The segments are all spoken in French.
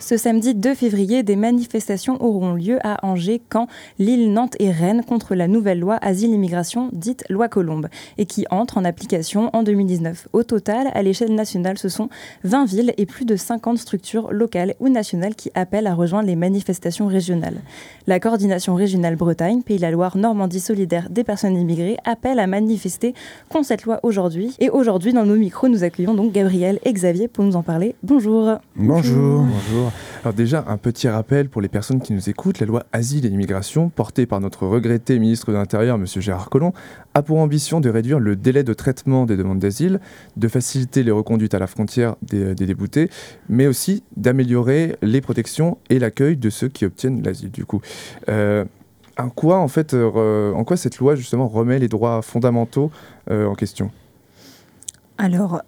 Ce samedi 2 février, des manifestations auront lieu à Angers, Caen, Lille, Nantes et Rennes contre la nouvelle loi Asile-Immigration, dite loi Colombe, et qui entre en application en 2019. Au total, à l'échelle nationale, ce sont 20 villes et plus de 50 structures locales ou nationales qui appellent à rejoindre les manifestations régionales. La coordination régionale Bretagne, Pays de la Loire, Normandie solidaire des personnes immigrées appelle à manifester contre cette loi aujourd'hui. Et aujourd'hui, dans nos micros, nous accueillons donc Gabriel et Xavier pour nous en parler. Bonjour. Bonjour. Alors déjà, un petit rappel pour les personnes qui nous écoutent. La loi Asile et Immigration, portée par notre regretté ministre de l'Intérieur, M. Gérard Collomb, a pour ambition de réduire le délai de traitement des demandes d'asile, de faciliter les reconduites à la frontière des déboutés, mais aussi d'améliorer les protections et l'accueil de ceux qui obtiennent l'asile. Du coup, en quoi cette loi justement remet les droits fondamentaux en question ? Alors,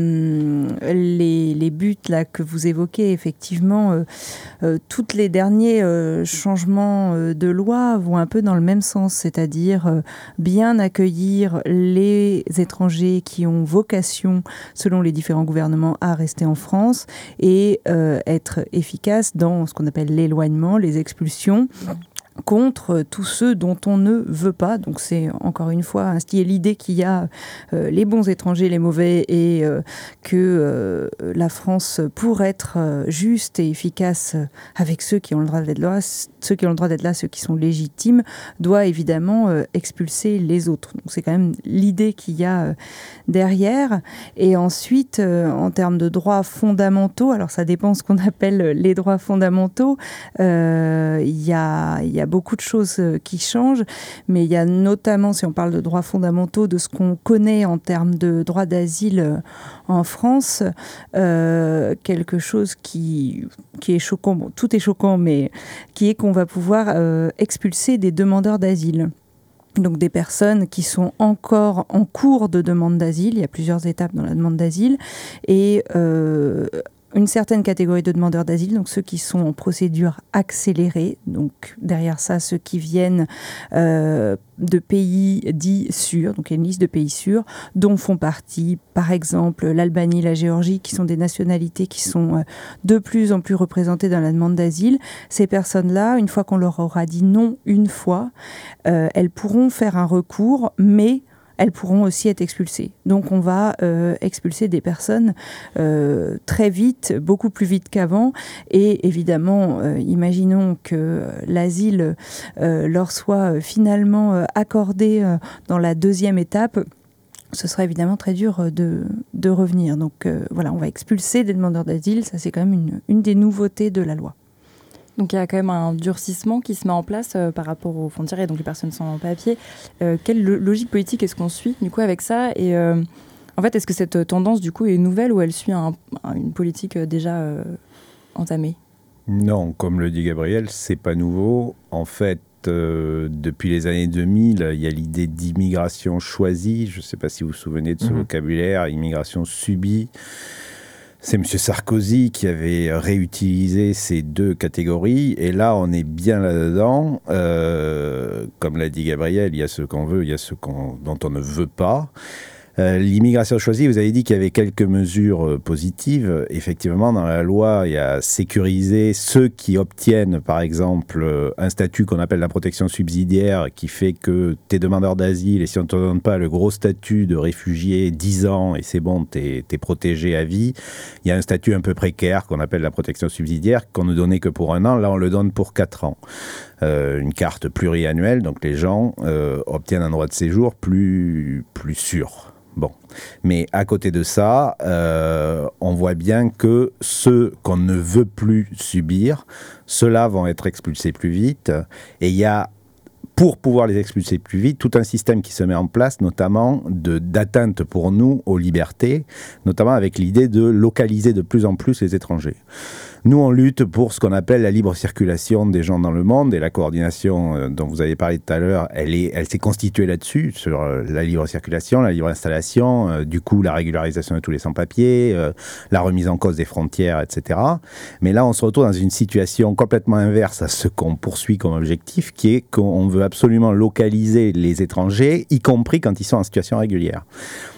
les buts là, que vous évoquez, effectivement, tous les derniers changements de loi vont un peu dans le même sens, c'est-à-dire bien accueillir les étrangers qui ont vocation, selon les différents gouvernements, à rester en France et être efficace dans ce qu'on appelle l'éloignement, les expulsions, contre tous ceux dont on ne veut pas. Donc c'est encore une fois ainsi l'idée qu'il y a les bons étrangers, les mauvais, et que la France, pour être juste et efficace avec ceux qui ont le droit d'être là, ceux qui sont légitimes, doit évidemment expulser les autres. Donc c'est quand même l'idée qu'il y a derrière. Et ensuite, en termes de droits fondamentaux, alors ça dépend ce qu'on appelle les droits fondamentaux, il y a beaucoup de choses qui changent, mais il y a notamment, si on parle de droits fondamentaux, de ce qu'on connaît en termes de droit d'asile en France, quelque chose qui est choquant. Bon, tout est choquant, mais qui est qu'on va pouvoir expulser des demandeurs d'asile. Donc des personnes qui sont encore en cours de demande d'asile. Il y a plusieurs étapes dans la demande d'asile. Et une certaine catégorie de demandeurs d'asile, donc ceux qui sont en procédure accélérée, donc derrière ça, ceux qui viennent de pays dits sûrs, donc il y a une liste de pays sûrs, dont font partie, par exemple, l'Albanie, la Géorgie, qui sont des nationalités qui sont de plus en plus représentées dans la demande d'asile. Ces personnes-là, une fois qu'on leur aura dit non une fois, elles pourront faire un recours, mais elles pourront aussi être expulsées. Donc on va expulser des personnes très vite, beaucoup plus vite qu'avant. Et évidemment, imaginons que l'asile leur soit finalement accordé dans la deuxième étape. Ce sera évidemment très dur de revenir. Donc voilà, on va expulser des demandeurs d'asile. Ça, c'est quand même une des nouveautés de la loi. Donc il y a quand même un durcissement qui se met en place par rapport aux frontières et donc les personnes sans papier. Quelle logique politique est-ce qu'on suit du coup avec ça ? Et en fait, est-ce que cette tendance du coup est nouvelle ou elle suit une politique déjà entamée ? Non, comme le dit Gabriel, c'est pas nouveau. En fait, depuis les années 2000, il y a l'idée d'immigration choisie. Je ne sais pas si vous vous souvenez de ce vocabulaire, immigration subie. C'est M. Sarkozy qui avait réutilisé ces deux catégories. Et là, on est bien là-dedans. Comme l'a dit Gabriel, il y a ce qu'on veut, il y a ce dont on ne veut pas. L'immigration choisie, vous avez dit qu'il y avait quelques mesures positives. Effectivement, dans la loi, il y a sécurisé ceux qui obtiennent, par exemple, un statut qu'on appelle la protection subsidiaire, qui fait que t'es demandeur d'asile, et si on ne te donne pas le gros statut de réfugié, 10 ans, et c'est bon, t'es protégé à vie. Il y a un statut un peu précaire qu'on appelle la protection subsidiaire, qu'on ne donnait que pour 1 an. Là, on le donne pour 4 ans. Une carte pluriannuelle, donc les gens obtiennent un droit de séjour plus sûr. Bon, mais à côté de ça, on voit bien que ceux qu'on ne veut plus subir, ceux-là vont être expulsés plus vite. Et il y a, pour pouvoir les expulser plus vite, tout un système qui se met en place, notamment d'atteinte pour nous aux libertés, notamment avec l'idée de localiser de plus en plus les étrangers. Nous, on lutte pour ce qu'on appelle la libre circulation des gens dans le monde, et la coordination dont vous avez parlé tout à l'heure, elle s'est constituée là-dessus, sur la libre circulation, la libre installation, du coup la régularisation de tous les sans-papiers, la remise en cause des frontières, etc. Mais là, on se retrouve dans une situation complètement inverse à ce qu'on poursuit comme objectif, qui est qu'on veut absolument localiser les étrangers, y compris quand ils sont en situation régulière.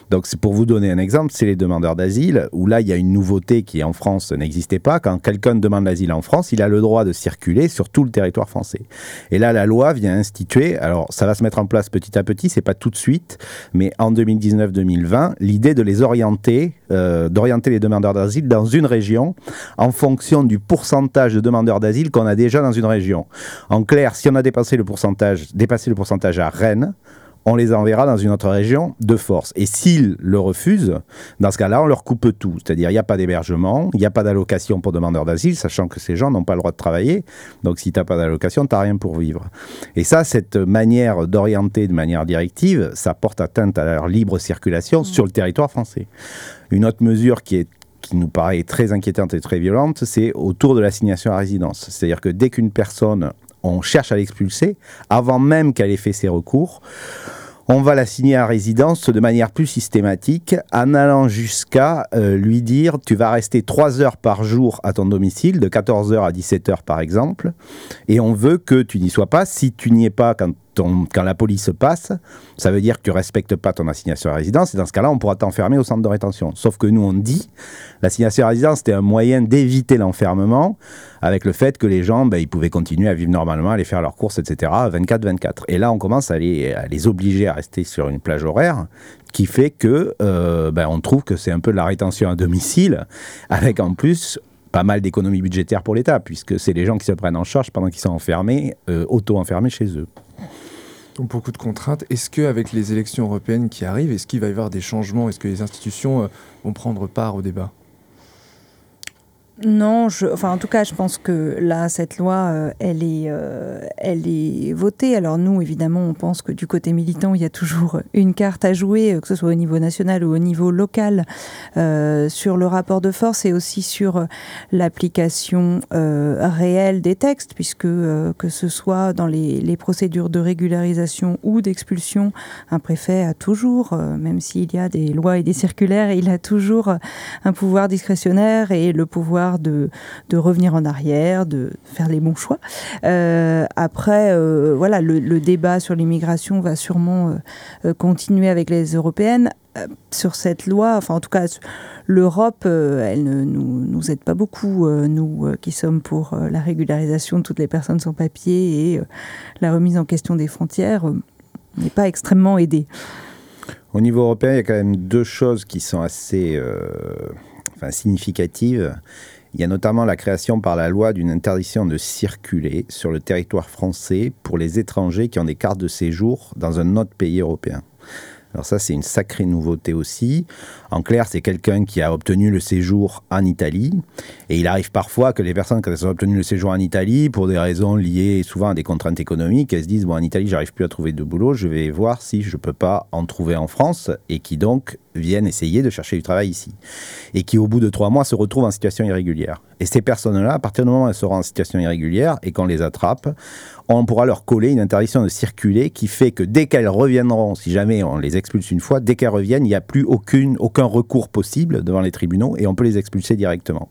Donc c'est pour vous donner un exemple, c'est les demandeurs d'asile, où là il y a une nouveauté qui en France n'existait pas. Quand quelqu'un demande l'asile en France, il a le droit de circuler sur tout le territoire français. Et là la loi vient instituer, alors ça va se mettre en place petit à petit, c'est pas tout de suite, mais en 2019-2020, l'idée de les orienter, d'orienter les demandeurs d'asile dans une région en fonction du pourcentage de demandeurs d'asile qu'on a déjà dans une région. En clair, si on a dépassé le pourcentage à Rennes, on les enverra dans une autre région de force. Et s'ils le refusent, dans ce cas-là, on leur coupe tout. C'est-à-dire, il n'y a pas d'hébergement, il n'y a pas d'allocation pour demandeurs d'asile, sachant que ces gens n'ont pas le droit de travailler. Donc, si tu n'as pas d'allocation, tu n'as rien pour vivre. Et ça, cette manière d'orienter de manière directive, ça porte atteinte à leur libre circulation sur le territoire français. Une autre mesure qui nous paraît très inquiétante et très violente, c'est autour de l'assignation à résidence. C'est-à-dire que dès qu'une personne, on cherche à l'expulser, avant même qu'elle ait fait ses recours, on va l'assigner à résidence de manière plus systématique, en allant jusqu'à lui dire « tu vas rester 3 heures par jour à ton domicile, de 14h à 17h par exemple, et on veut que tu n'y sois pas. Si tu n'y es pas quand la police passe, ça veut dire que tu ne respectes pas ton assignation à résidence, et dans ce cas-là, on pourra t'enfermer au centre de rétention. » Sauf que nous, on dit, l'assignation à résidence, c'était un moyen d'éviter l'enfermement, avec le fait que les gens, ils pouvaient continuer à vivre normalement, aller faire leurs courses, etc., 24-24. Et là, on commence à les obliger à rester sur une plage horaire, qui fait que on trouve que c'est un peu de la rétention à domicile, avec en plus pas mal d'économies budgétaires pour l'État, puisque c'est les gens qui se prennent en charge pendant qu'ils sont enfermés, auto-enfermés chez eux. Donc beaucoup de contraintes. Est-ce qu'avec les élections européennes qui arrivent, est-ce qu'il va y avoir des changements ? Est-ce que les institutions vont prendre part au débat ? Non, en tout cas, je pense que là, cette loi, elle est votée. Alors nous, évidemment, on pense que du côté militant, il y a toujours une carte à jouer, que ce soit au niveau national ou au niveau local, sur le rapport de force et aussi sur l'application réelle des textes, puisque que ce soit dans les procédures de régularisation ou d'expulsion, un préfet a toujours, même s'il y a des lois et des circulaires, il a toujours un pouvoir discrétionnaire et le pouvoir de revenir en arrière, de faire les bons choix. Après, le débat sur l'immigration va sûrement continuer avec les européennes. Sur cette loi, en tout cas, l'Europe, elle ne nous aide pas beaucoup, nous qui sommes pour la régularisation de toutes les personnes sans papier et la remise en question des frontières, on n'est pas extrêmement aidés. Au niveau européen, il y a quand même 2 choses qui sont assez significatives. Il y a notamment la création par la loi d'une interdiction de circuler sur le territoire français pour les étrangers qui ont des cartes de séjour dans un autre pays européen. Alors ça, c'est une sacrée nouveauté aussi. En clair, c'est quelqu'un qui a obtenu le séjour en Italie. Et il arrive parfois que les personnes, quand elles ont obtenu le séjour en Italie, pour des raisons liées souvent à des contraintes économiques, elles se disent, en Italie, j'arrive plus à trouver de boulot, je vais voir si je peux pas en trouver en France, et qui donc viennent essayer de chercher du travail ici. Et qui, au bout de 3 mois, se retrouvent en situation irrégulière. Et ces personnes-là, à partir du moment où elles seront en situation irrégulière, et qu'on les attrape, on pourra leur coller une interdiction de circuler qui fait que dès qu'elles reviendront, si jamais on les expulse une fois, dès qu'elles reviennent, il n'y a plus aucun recours possible devant les tribunaux et on peut les expulser directement.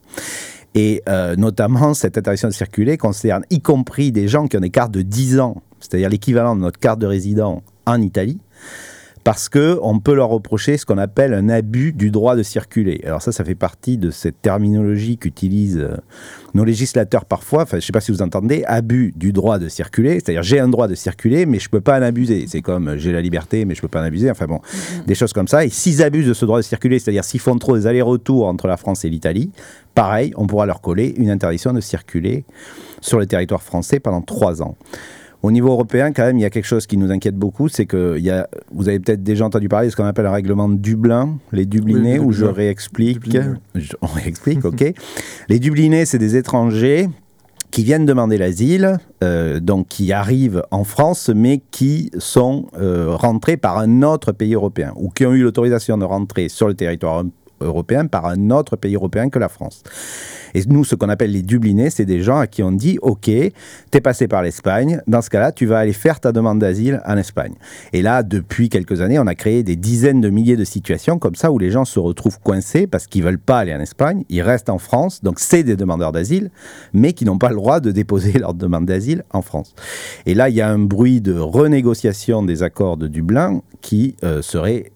Et notamment, cette interdiction de circuler concerne y compris des gens qui ont des cartes de 10 ans, c'est-à-dire l'équivalent de notre carte de résident en Italie, parce qu'on peut leur reprocher ce qu'on appelle un abus du droit de circuler. Alors ça fait partie de cette terminologie qu'utilisent nos législateurs parfois, je ne sais pas si vous entendez, abus du droit de circuler, c'est-à-dire j'ai un droit de circuler, mais je ne peux pas en abuser. C'est comme j'ai la liberté, mais je ne peux pas en abuser, des choses comme ça. Et s'ils abusent de ce droit de circuler, c'est-à-dire s'ils font trop des allers-retours entre la France et l'Italie, pareil, on pourra leur coller une interdiction de circuler sur le territoire français pendant 3 ans. Au niveau européen, quand même, il y a quelque chose qui nous inquiète beaucoup, c'est que vous avez peut-être déjà entendu parler de ce qu'on appelle un règlement de Dublin, les Dublinés, où je réexplique. On réexplique, ok. Les Dublinés, c'est des étrangers qui viennent demander l'asile, donc qui arrivent en France, mais qui sont rentrés par un autre pays européen, ou qui ont eu l'autorisation de rentrer sur le territoire européen par un autre pays européen que la France. Et nous, ce qu'on appelle les Dublinés, c'est des gens à qui on dit « Ok, t'es passé par l'Espagne, dans ce cas-là, tu vas aller faire ta demande d'asile en Espagne. » Et là, depuis quelques années, on a créé des dizaines de milliers de situations comme ça où les gens se retrouvent coincés parce qu'ils ne veulent pas aller en Espagne, ils restent en France, donc c'est des demandeurs d'asile, mais qui n'ont pas le droit de déposer leur demande d'asile en France. Et là, il y a un bruit de renégociation des accords de Dublin qui serait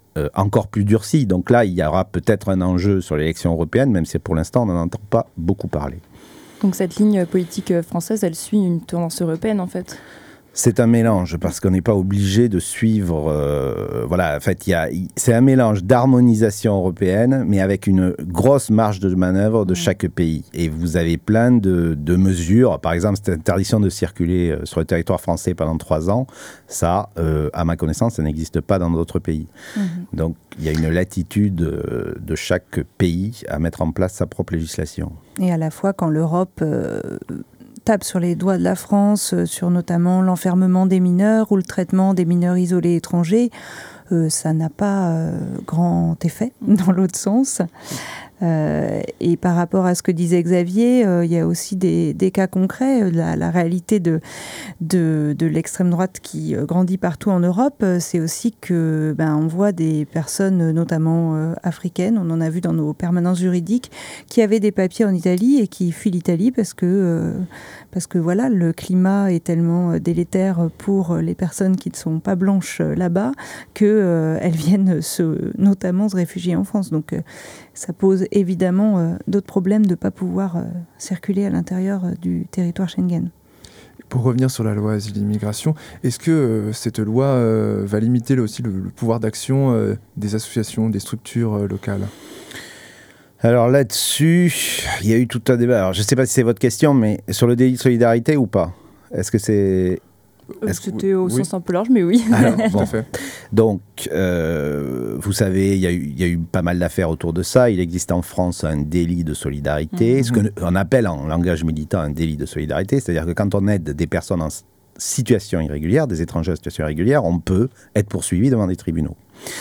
encore plus durcie. Donc là, il y aura peut-être un enjeu sur l'élection européenne, même si pour l'instant, on n'en entend pas beaucoup parler. Donc cette ligne politique française, elle suit une tendance européenne en fait. C'est un mélange, parce qu'on n'est pas obligé de suivre... voilà, en fait, c'est un mélange d'harmonisation européenne, mais avec une grosse marge de manœuvre de chaque pays. Et vous avez plein de mesures. Par exemple, cette interdiction de circuler sur le territoire français pendant 3 ans, ça, à ma connaissance, ça n'existe pas dans d'autres pays. Donc, il y a une latitude de chaque pays à mettre en place sa propre législation. Et à la fois, quand l'Europe... tape sur les doigts de la France, sur notamment l'enfermement des mineurs ou le traitement des mineurs isolés étrangers, ça n'a pas grand effet dans l'autre sens. Et par rapport à ce que disait Xavier, il y a aussi des cas concrets. La réalité de l'extrême droite qui grandit partout en Europe, c'est aussi que on voit des personnes, notamment africaines, on en a vu dans nos permanences juridiques, qui avaient des papiers en Italie et qui fuient l'Italie parce que voilà, le climat est tellement délétère pour les personnes qui ne sont pas blanches là-bas qu'elles viennent notamment se réfugier en France. Donc ça pose évidemment d'autres problèmes de ne pas pouvoir circuler à l'intérieur du territoire Schengen. Pour revenir sur la loi Asile et Immigration, est-ce que cette loi va limiter aussi le pouvoir d'action des associations, des structures locales ? Alors là-dessus, il y a eu tout un débat. Alors je ne sais pas si c'est votre question, mais sur le délit de solidarité ou pas ? Est-ce que c'est... C'était au sens un peu large, mais oui. Alors, bon. Donc, vous savez, il y a eu pas mal d'affaires autour de ça. Il existe en France un délit de solidarité, ce qu'on appelle en langage militant un délit de solidarité. C'est-à-dire que quand on aide des personnes en situation irrégulière, des étrangers en situation irrégulière, on peut être poursuivi devant des tribunaux.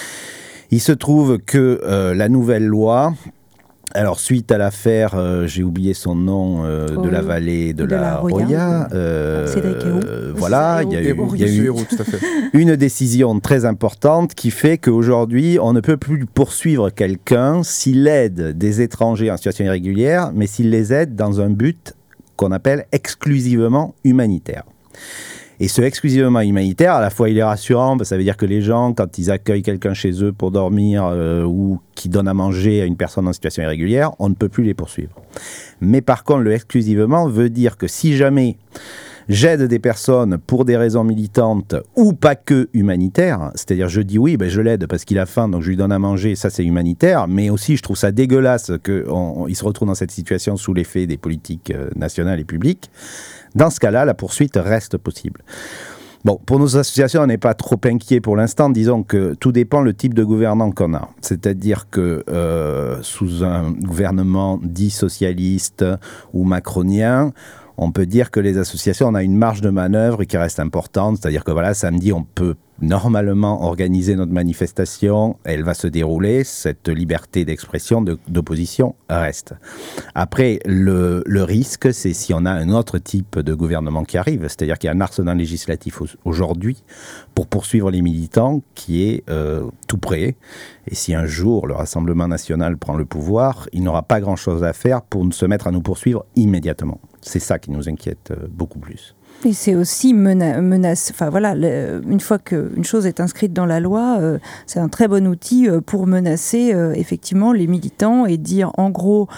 Il se trouve que la nouvelle loi... Alors, suite à l'affaire, j'ai oublié son nom, de la vallée de la Roya. Cédric Herrou. Voilà, il y a eu une décision très importante qui fait qu'aujourd'hui, on ne peut plus poursuivre quelqu'un s'il aide des étrangers en situation irrégulière, mais s'il les aide dans un but qu'on appelle exclusivement humanitaire. Et ce exclusivement humanitaire, à la fois il est rassurant, ça veut dire que les gens, quand ils accueillent quelqu'un chez eux pour dormir ou qui donnent à manger à une personne en situation irrégulière, on ne peut plus les poursuivre. Mais par contre, le exclusivement veut dire que si jamais j'aide des personnes pour des raisons militantes ou pas que humanitaires, c'est-à-dire je dis oui, je l'aide parce qu'il a faim, donc je lui donne à manger, ça c'est humanitaire, mais aussi je trouve ça dégueulasse qu'il se retrouve dans cette situation sous l'effet des politiques nationales et publiques. Dans ce cas-là, la poursuite reste possible. Bon, pour nos associations, on n'est pas trop inquiets pour l'instant. Disons que tout dépend le type de gouvernement qu'on a. C'est-à-dire que sous un gouvernement dit socialiste ou macronien, on peut dire que les associations, on a une marge de manœuvre qui reste importante. C'est-à-dire que voilà, samedi, on peut normalement organiser notre manifestation, elle va se dérouler, cette liberté d'expression, d'opposition reste. Après, le risque, c'est si on a un autre type de gouvernement qui arrive, c'est-à-dire qu'il y a un arsenal législatif aujourd'hui pour poursuivre les militants qui est tout prêt. Et si un jour le Rassemblement national prend le pouvoir, il n'aura pas grand-chose à faire pour se mettre à nous poursuivre immédiatement. C'est ça qui nous inquiète beaucoup plus. Et c'est aussi menace. Enfin voilà, une fois qu'une chose est inscrite dans la loi, c'est un très bon outil pour menacer effectivement les militants et dire en gros,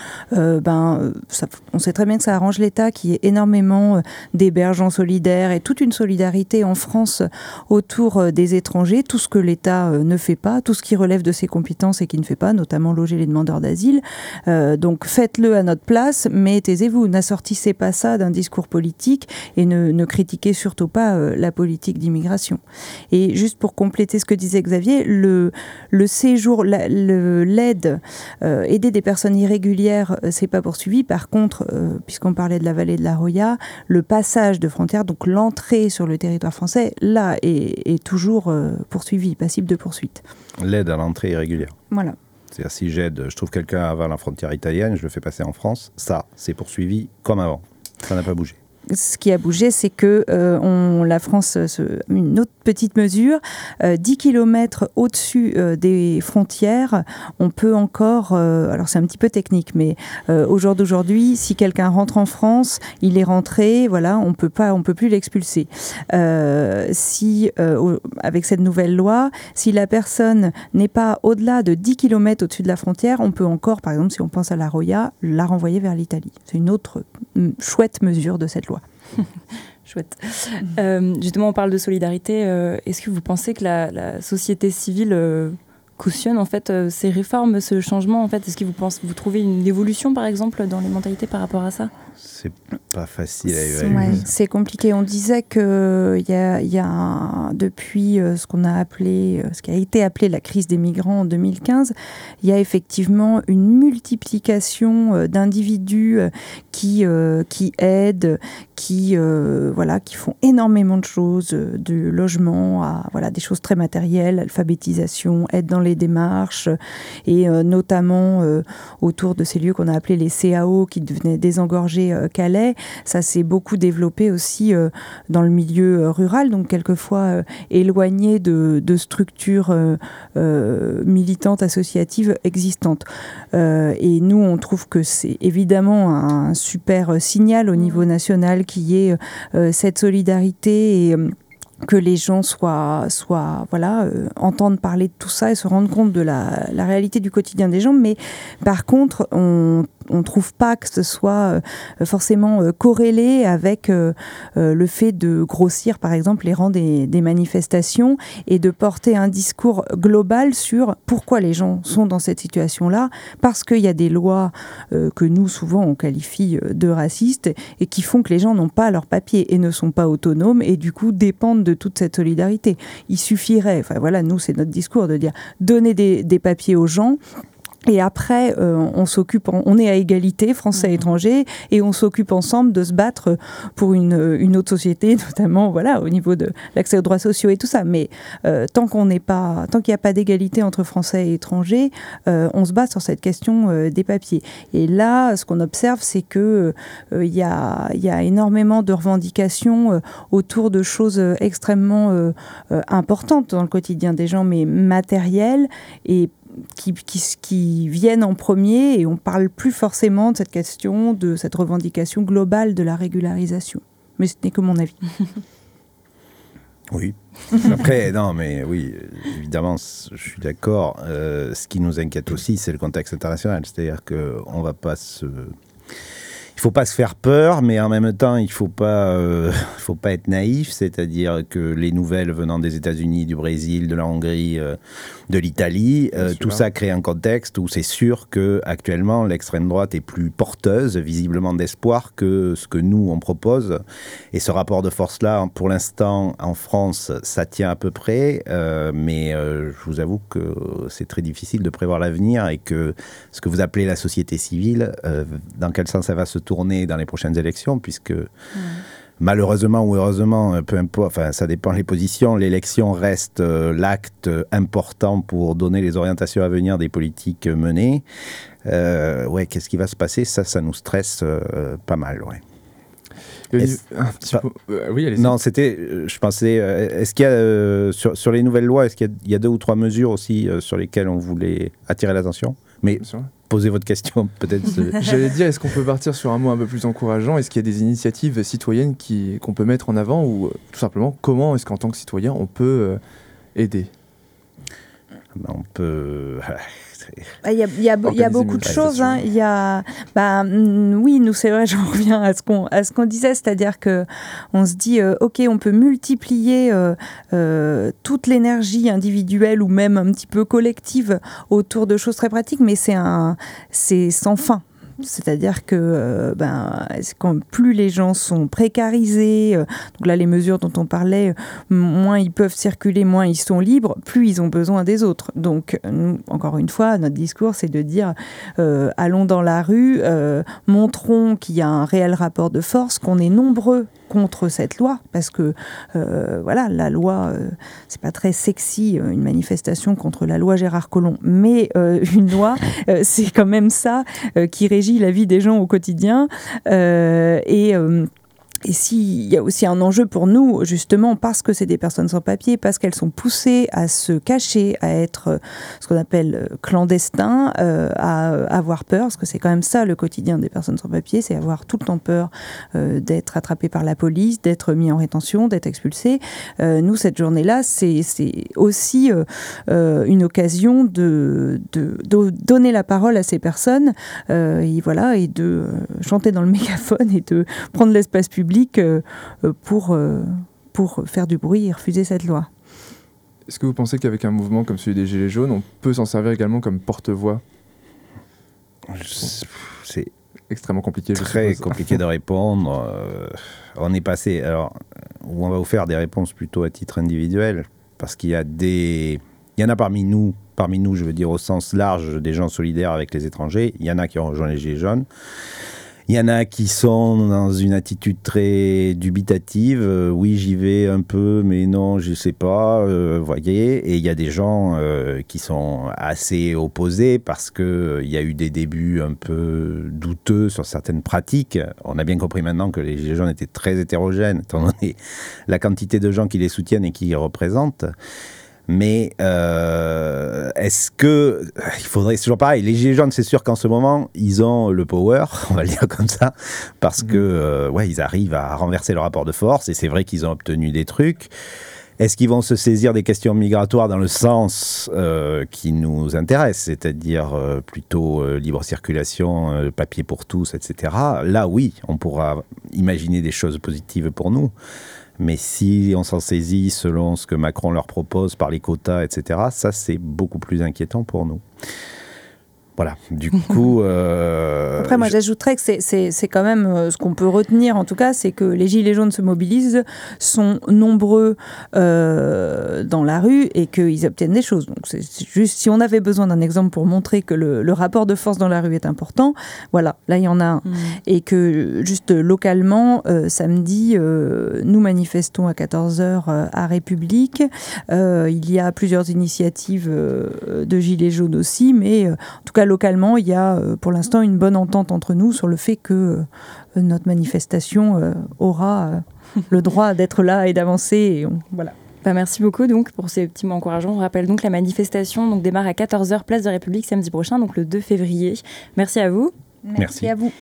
on sait très bien que ça arrange l'État qui est énormément d'hébergements solidaires et toute une solidarité en France autour des étrangers, tout ce que l'État ne fait pas, tout ce qui relève de ses compétences et qui ne fait pas, notamment loger les demandeurs d'asile. Donc faites-le à notre place, mais taisez-vous, n'assortissez pas ça d'un discours politique et ne critiquez surtout pas la politique d'immigration. Et juste pour compléter ce que disait Xavier, le séjour, l'aide, aider des personnes irrégulières, c'est pas poursuivi. Par contre, puisqu'on parlait de la vallée de la Roya, le passage de frontière, donc l'entrée sur le territoire français, là, est toujours poursuivi, passible de poursuite. L'aide à l'entrée irrégulière. Voilà. C'est-à-dire si je trouve quelqu'un avant la frontière italienne, je le fais passer en France, ça, c'est poursuivi comme avant. Ça n'a pas bougé. ce qui a bougé, c'est que la France, une autre petite mesure, 10 km au-dessus des frontières, on peut encore, alors c'est un petit peu technique, mais au jour d'aujourd'hui, si quelqu'un rentre en France, il est rentré, voilà, on peut plus l'expulser. Avec cette nouvelle loi, si la personne n'est pas au-delà de 10 km au-dessus de la frontière, on peut encore, par exemple, si on pense à la Roya, la renvoyer vers l'Italie. C'est une autre chouette mesure de cette loi. Chouette. Justement, on parle de solidarité. Est-ce que vous pensez que la société civile cautionne en fait ces réformes, ce changement en fait? Est-ce que vous trouvez une évolution, par exemple, dans les mentalités par rapport à ça? C'est pas facile à évaluer. Ouais, c'est compliqué. On disait qu'il y a depuis ce qui a été appelé la crise des migrants en 2015, il y a effectivement une multiplication d'individus qui aident, qui font énormément de choses, du logement à des choses très matérielles, alphabétisation, aide dans les démarches, et notamment autour de ces lieux qu'on a appelés les CAO, qui devenaient désengorger Calais. Ça s'est beaucoup développé aussi dans le milieu rural, donc quelquefois éloigné de structures militantes, associatives existantes. Et nous, on trouve que c'est évidemment un super signal au niveau national qu'il y ait cette solidarité et que les gens entendent parler de tout ça et se rendent compte de la réalité du quotidien des gens. Mais par contre, on ne trouve pas que ce soit forcément corrélé avec le fait de grossir, par exemple, les rangs des manifestations et de porter un discours global sur pourquoi les gens sont dans cette situation-là, parce qu'il y a des lois que nous, souvent, on qualifie de racistes et qui font que les gens n'ont pas leurs papiers et ne sont pas autonomes et du coup dépendent de toute cette solidarité. Il suffirait, nous, c'est notre discours, de dire donner des papiers aux gens. Et après, on est à égalité, français et étrangers, et on s'occupe ensemble de se battre pour une autre société, notamment au niveau de l'accès aux droits sociaux et tout ça. Mais tant qu'il n'y a pas d'égalité entre français et étrangers, on se bat sur cette question des papiers. Et là, ce qu'on observe, c'est que il y a énormément de revendications autour de choses extrêmement importantes dans le quotidien des gens, mais matérielles et qui viennent en premier, et on ne parle plus forcément de cette question, de cette revendication globale de la régularisation. Mais ce n'est que mon avis. Oui. Après, non, mais oui, évidemment, je suis d'accord. Ce qui nous inquiète aussi, c'est le contexte international. C'est-à-dire qu'on ne va pas se... Il ne faut pas se faire peur, mais en même temps, il ne faut pas être naïf. C'est-à-dire que les nouvelles venant des États-Unis, du Brésil, de la Hongrie, de l'Italie, tout ça crée un contexte où c'est sûr qu'actuellement, l'extrême droite est plus porteuse, visiblement, d'espoir que ce que nous, on propose. Et ce rapport de force-là, pour l'instant, en France, ça tient à peu près. Mais je vous avoue que c'est très difficile de prévoir l'avenir et que ce que vous appelez la société civile, dans quel sens ça va se tourner dans les prochaines élections, puisque malheureusement ou heureusement, peu importe, ça dépend des positions, l'élection reste l'acte important pour donner les orientations à venir des politiques menées. Qu'est-ce qui va se passer? Ça nous stresse pas mal, ouais. Oui, allez-y. Non, je pensais, est-ce qu'il y a, sur les nouvelles lois, est-ce qu'il y a 2 ou 3 mesures aussi sur lesquelles on voulait attirer l'attention? Mais posez votre question, peut-être. J'allais dire, est-ce qu'on peut partir sur un mot un peu plus encourageant? Est-ce qu'il y a des initiatives citoyennes qu'on peut mettre en avant, ou tout simplement, comment est-ce qu'en tant que citoyen, on peut aider? On peut... Il y a beaucoup de choses. Hein. Oui, nous, c'est vrai, j'en reviens à ce qu'on disait, c'est-à-dire qu'on se dit, OK, on peut multiplier toute l'énergie individuelle ou même un petit peu collective autour de choses très pratiques, mais c'est sans fin. C'est-à-dire que plus les gens sont précarisés, donc là les mesures dont on parlait, moins ils peuvent circuler, moins ils sont libres, plus ils ont besoin des autres. Donc nous, encore une fois, notre discours c'est de dire allons dans la rue, montrons qu'il y a un réel rapport de force, qu'on est nombreux contre cette loi, parce que la loi, c'est pas très sexy, une manifestation contre la loi Gérard Collomb, mais une loi, c'est quand même ça qui régit la vie des gens au quotidien, Et s'il y a aussi un enjeu pour nous, justement, parce que c'est des personnes sans papier, parce qu'elles sont poussées à se cacher, à être ce qu'on appelle clandestins, à avoir peur, parce que c'est quand même ça le quotidien des personnes sans papier, c'est avoir tout le temps peur d'être attrapé par la police, d'être mis en rétention, d'être expulsé. Nous, cette journée-là, c'est aussi une occasion de donner la parole à ces personnes et de chanter dans le mégaphone et de prendre l'espace public pour faire du bruit et refuser cette loi. Est-ce que vous pensez qu'avec un mouvement comme celui des Gilets jaunes, on peut s'en servir également comme porte-voix ? C'est extrêmement compliqué. Très compliqué de répondre. On est passé... Alors, on va vous faire des réponses plutôt à titre individuel, parce qu'il y a il y en a parmi nous, je veux dire au sens large, des gens solidaires avec les étrangers. Il y en a qui ont rejoint les Gilets jaunes. Il y en a qui sont dans une attitude très dubitative. Oui, j'y vais un peu, mais non, je ne sais pas. Voyez. Et il y a des gens qui sont assez opposés parce qu'il y a eu des débuts un peu douteux sur certaines pratiques. On a bien compris maintenant que les Gilets jaunes étaient très hétérogènes, étant donné la quantité de gens qui les soutiennent et qui les représentent. Mais est-ce que... Il faudrait... C'est toujours pareil. Les Gilets jaunes, c'est sûr qu'en ce moment, ils ont le power, on va le dire comme ça, parce que ils arrivent à renverser le rapport de force, et c'est vrai qu'ils ont obtenu des trucs. Est-ce qu'ils vont se saisir des questions migratoires dans le sens qui nous intéresse, c'est-à-dire plutôt libre circulation, papier pour tous, etc. Là, oui, on pourra imaginer des choses positives pour nous. Mais si on s'en saisit selon ce que Macron leur propose par les quotas, etc., ça, c'est beaucoup plus inquiétant pour nous. Voilà, du coup... Après, moi, j'ajouterais que c'est quand même ce qu'on peut retenir, en tout cas, c'est que les Gilets jaunes se mobilisent, sont nombreux dans la rue et qu'ils obtiennent des choses. Donc, c'est juste, si on avait besoin d'un exemple pour montrer que le rapport de force dans la rue est important, voilà, là, il y en a un. Et que, juste localement, samedi, nous manifestons à 14h à République. Il y a plusieurs initiatives de Gilets jaunes aussi, mais en tout cas, localement, il y a pour l'instant une bonne entente entre nous sur le fait que notre manifestation aura le droit d'être là et d'avancer. Voilà. Merci beaucoup donc pour ces petits mots encourageants. On rappelle donc la manifestation donc démarre à 14h, place de République, samedi prochain, donc le 2 février. Merci à vous. Merci à vous.